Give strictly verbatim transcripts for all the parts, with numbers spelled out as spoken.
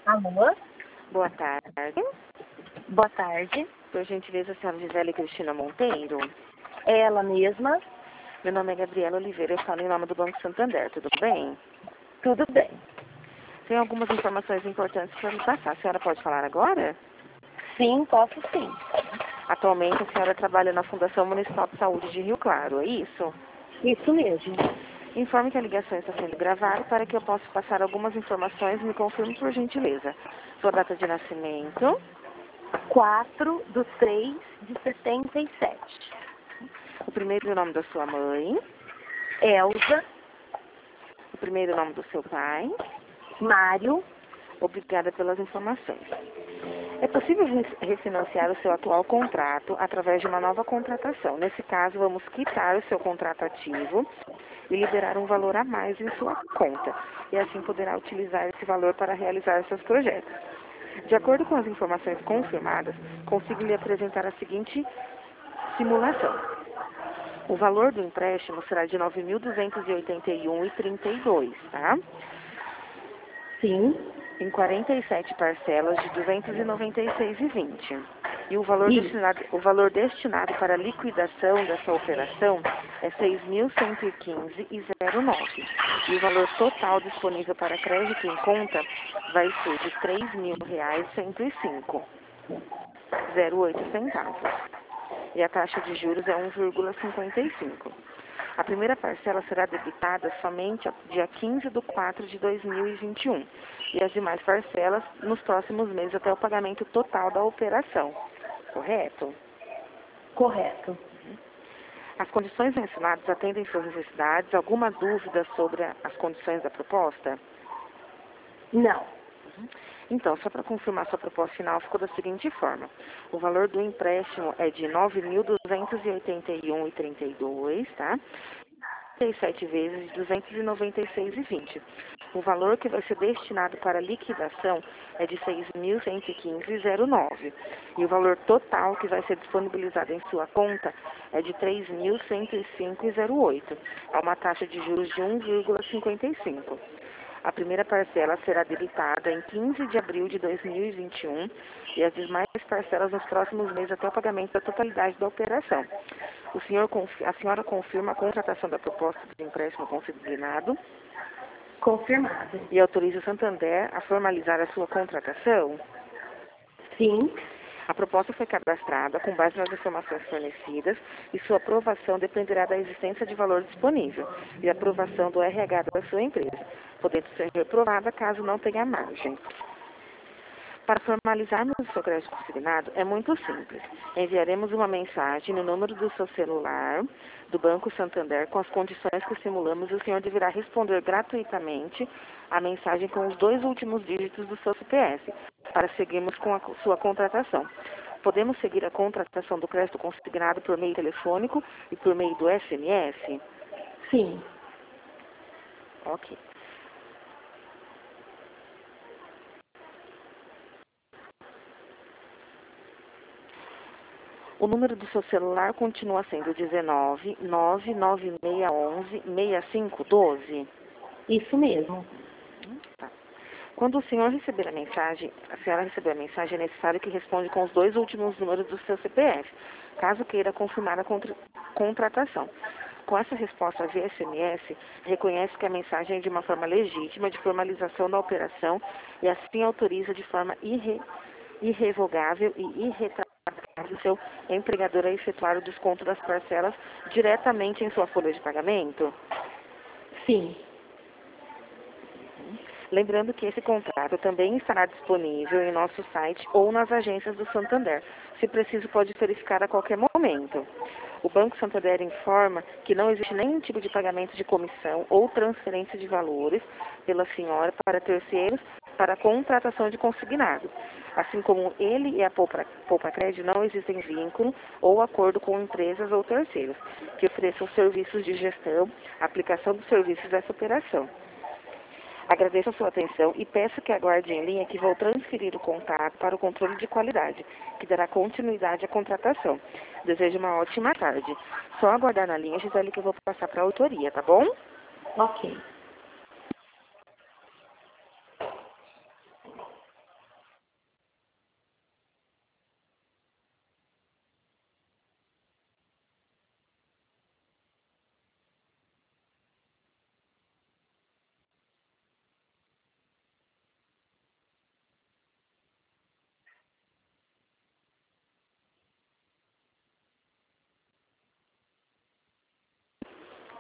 Alô? Boa tarde. Boa tarde. Por gentileza, a senhora Gisele Cristina Monteiro. É ela mesma? Meu nome é Gabriela Oliveira, eu falo em nome do Banco Santander, tudo bem? Tudo bem. Tem algumas informações importantes para me passar. A senhora pode falar agora? Sim, posso sim. Atualmente, a senhora trabalha na Fundação Municipal de Saúde de Rio Claro, é isso? Isso mesmo. Informe que a ligação está sendo gravada para que eu possa passar algumas informações e me confirme por gentileza. Sua data de nascimento, quatro de três de setenta e sete. o primeiro nome da sua mãe, Elza, o primeiro nome do seu pai. Mário. Obrigada pelas informações. É possível re- refinanciar o seu atual contrato através de uma nova contratação. Nesse caso, vamos quitar o seu contrato ativo e liberar um valor a mais em sua conta. E assim poderá utilizar esse valor para realizar seus projetos. De acordo com as informações confirmadas, consigo lhe apresentar a seguinte simulação. O valor do empréstimo será de nove mil duzentos e oitenta e um reais e trinta e dois centavos, tá? Sim. Em quarenta e sete parcelas de duzentos e noventa e seis reais e vinte centavos. E o valor Isso. destinado, o valor destinado para a liquidação dessa operação é seis mil cento e quinze reais e zero nove centavos. E o valor total disponível para crédito em conta vai ser de três mil reais e cento e cinco reais e zero oito centavos. E a taxa de juros é um vírgula cinquenta e cinco. A primeira parcela será debitada somente dia quinze de quatro de dois mil e vinte e um e as demais parcelas nos próximos meses até o pagamento total da operação. Correto? Correto. As condições mencionadas atendem suas necessidades? Alguma dúvida sobre as condições da proposta? Não. Então, só para confirmar sua proposta final, ficou da seguinte forma. O valor do empréstimo é de nove mil duzentos e oitenta e um reais e trinta e dois centavos, tá? trinta e sete vezes de duzentos e noventa e seis reais e vinte centavos. O valor que vai ser destinado para liquidação é de seis mil cento e quinze reais e zero nove centavos. E o valor total que vai ser disponibilizado em sua conta é de três mil cento e cinco reais e zero oito centavos. É uma taxa de juros de um vírgula cinquenta e cinco. A primeira parcela será debitada em quinze de abril de dois mil e vinte e um e as demais parcelas nos próximos meses até o pagamento da totalidade da operação. O senhor, a senhora confirma a contratação da proposta de empréstimo consignado Confirmado. e autoriza o Santander a formalizar a sua contratação? Sim. A proposta foi cadastrada com base nas informações fornecidas e sua aprovação dependerá da existência de valor disponível e aprovação do R H da sua empresa, podendo ser reprovada caso não tenha margem. Para formalizarmos o seu crédito consignado, é muito simples. Enviaremos uma mensagem no número do seu celular do Banco Santander com as condições que simulamos e o senhor deverá responder gratuitamente a mensagem com os dois últimos dígitos do seu C P F, para seguirmos com a sua contratação. Podemos seguir a contratação do crédito consignado por meio telefônico e por meio do S M S? Sim. Ok. O número do seu celular continua sendo dezenove, nove nove seis onze, seis cinco um dois? Isso mesmo. Tá. Quando o senhor receber a mensagem, a senhora receber a mensagem, é necessário que responda com os dois últimos números do seu C P F, caso queira confirmar a contra contratação. Com essa resposta via S M S, reconhece que a mensagem é de uma forma legítima de formalização da operação e assim autoriza de forma irre irrevogável e irretratável o seu empregador a efetuar o desconto das parcelas diretamente em sua folha de pagamento? Sim. Lembrando que esse contrato também estará disponível em nosso site ou nas agências do Santander. Se preciso, pode verificar a qualquer momento. O Banco Santander informa que não existe nenhum tipo de pagamento de comissão ou transferência de valores pela senhora para terceiros para a contratação de consignado. Assim como ele e a Poupa, Poupa Crédito, não existem vínculo ou acordo com empresas ou terceiros que ofereçam serviços de gestão, aplicação dos serviços dessa operação. Agradeço a sua atenção e peço que aguarde em linha que vou transferir o contato para o controle de qualidade, que dará continuidade à contratação. Desejo uma ótima tarde. Só aguardar na linha, Gisele, que eu vou passar para a autoria, tá bom? Ok.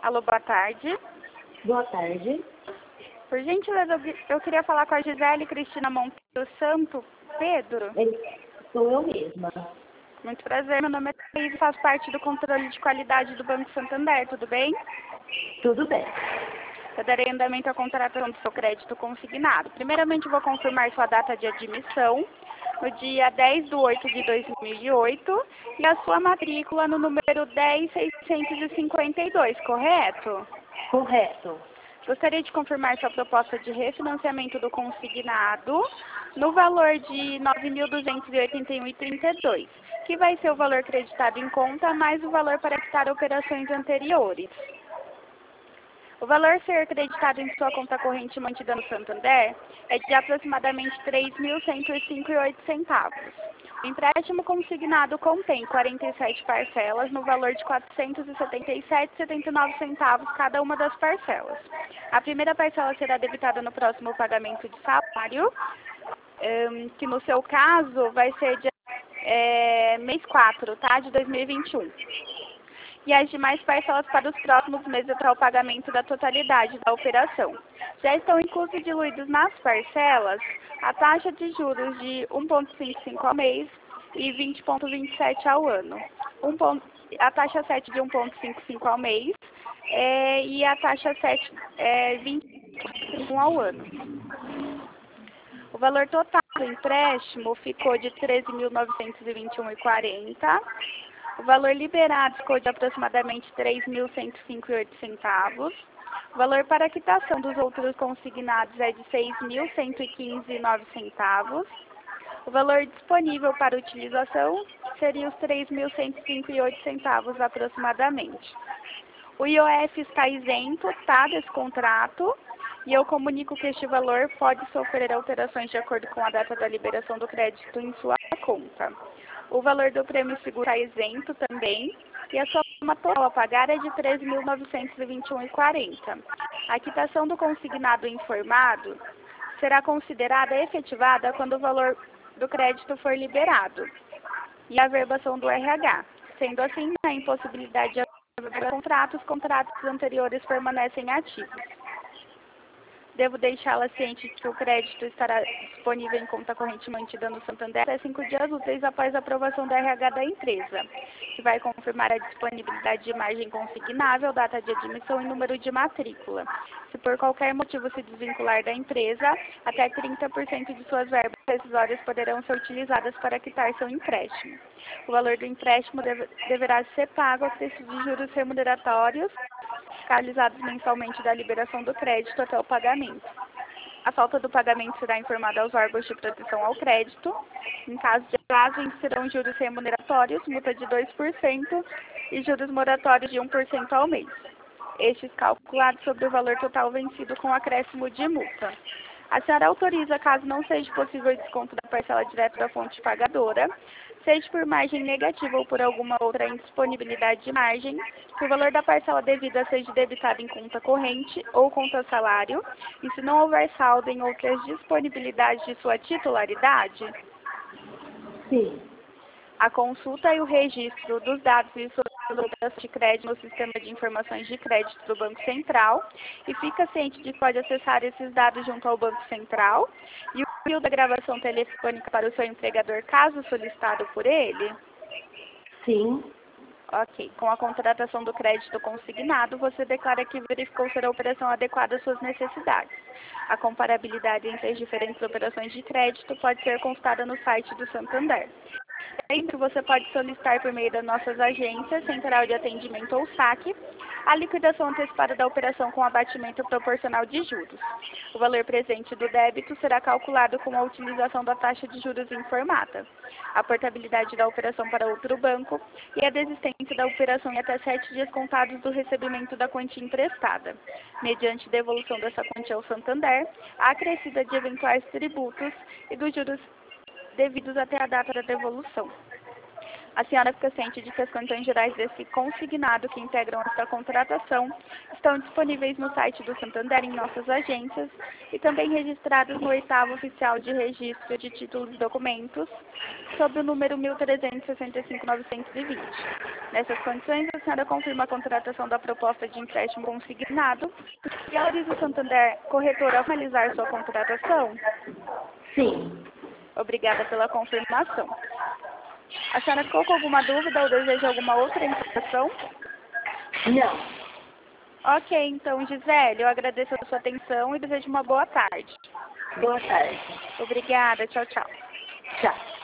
Alô, boa tarde. Boa tarde. Por gentileza, eu eu queria falar com a Gisele Cristina Monteiro Santo Pedro. Sou eu mesma. Muito prazer, meu nome é Thaís e faço parte do controle de qualidade do Banco Santander, tudo bem? Tudo bem. Eu darei andamento à contratação do seu crédito consignado. Primeiramente, vou confirmar sua data de admissão, no dia dez de oito de dois mil e oito, e a sua matrícula no número dez mil seiscentos e cinquenta e dois, correto? Correto. Gostaria de confirmar sua proposta de refinanciamento do consignado no valor de nove mil duzentos e oitenta e um reais e trinta e dois centavos, que vai ser o valor creditado em conta mais o valor para quitar operações anteriores. O valor a ser acreditado em sua conta corrente mantida no Santander é de aproximadamente três mil cento e cinco reais e oito centavos. O empréstimo consignado contém quarenta e sete parcelas no valor de quatrocentos e setenta e sete reais e setenta e nove centavos cada uma das parcelas. A primeira parcela será debitada no próximo pagamento de salário, um, que no seu caso vai ser de é, mês quatro, tá? De dois mil e vinte e um. E as demais parcelas para os próximos meses até o pagamento da totalidade da operação. Já estão inclusos e diluídos nas parcelas a taxa de juros de um vírgula cinquenta e cinco ao mês e vinte vírgula vinte e sete ao ano. Um ponto, a taxa sete de um vírgula cinquenta e cinco ao mês é, e a taxa sete é vinte e um ao ano. O valor total do empréstimo ficou de treze mil novecentos e vinte e um reais e quarenta centavos. O valor liberado ficou de aproximadamente três mil cento e cinco reais e oito centavos. O valor para a quitação dos outros consignados é de seis mil cento e quinze reais e nove centavos. O valor disponível para utilização seria os três mil cento e cinco reais e oito centavos aproximadamente. O I O F está isento, tá, desse contrato, e eu comunico que este valor pode sofrer alterações de acordo com a data da liberação do crédito em sua conta. O valor do prêmio seguro está isento também, e a soma total a pagar é de treze mil novecentos e vinte e um reais e quarenta centavos. A quitação do consignado informado será considerada efetivada quando o valor do crédito for liberado e a averbação do R H. Sendo assim, na impossibilidade de averbar contratos, os contratos anteriores permanecem ativos. Devo deixá-la ciente que o crédito estará disponível em conta corrente mantida no Santander até cinco dias úteis após a aprovação do R H da empresa, que vai confirmar a disponibilidade de margem consignável, data de admissão e número de matrícula. Se por qualquer motivo se desvincular da empresa, até trinta por cento de suas verbas rescisórias poderão ser utilizadas para quitar seu empréstimo. O valor do empréstimo deve, deverá ser pago a preço de juros remuneratórios, fiscalizados mensalmente da liberação do crédito até o pagamento. A falta do pagamento será informada aos órgãos de proteção ao crédito. Em caso de atraso, serão juros remuneratórios, multa de dois por cento e juros moratórios de um por cento ao mês. Estes calculados sobre o valor total vencido com acréscimo de multa. A senhora autoriza, caso não seja possível o desconto da parcela direta da fonte pagadora, seja por margem negativa ou por alguma outra indisponibilidade de margem, que o valor da parcela devida seja debitado em conta corrente ou conta salário, e se não houver saldo em outras disponibilidades de sua titularidade? Sim. A consulta e o registro dos dados e suas operações de crédito no Sistema de Informações de Crédito do Banco Central, e fica ciente de que pode acessar esses dados junto ao Banco Central, e o envio da gravação telefônica para o seu empregador, caso solicitado por ele? Sim. Ok. Com a contratação do crédito consignado, você declara que verificou ser a operação adequada às suas necessidades. A comparabilidade entre as diferentes operações de crédito pode ser consultada no site do Santander. Sempre você pode solicitar por meio das nossas agências, Central de Atendimento ou saque, a liquidação antecipada da operação com abatimento proporcional de juros. O valor presente do débito será calculado com a utilização da taxa de juros informada, a portabilidade da operação para outro banco e a desistência da operação em até sete dias contados do recebimento da quantia emprestada, mediante devolução dessa quantia ao Santander, a acrescida de eventuais tributos e dos juros devidos até a data da devolução. A senhora fica ciente de que as condições gerais desse consignado que integram esta contratação estão disponíveis no site do Santander em nossas agências e também registradas no oitavo oficial de registro de títulos e documentos, sob o número mil trezentos e sessenta e cinco ponto novecentos e vinte. Nessas condições, a senhora confirma a contratação da proposta de empréstimo consignado e autoriza o Santander Corretora a finalizar sua contratação? Sim. Obrigada pela confirmação. A senhora ficou com alguma dúvida ou deseja alguma outra informação? Não. Ok, então, Gisele, eu agradeço a sua atenção e desejo uma boa tarde. Boa tarde. Obrigada, tchau, tchau. Tchau.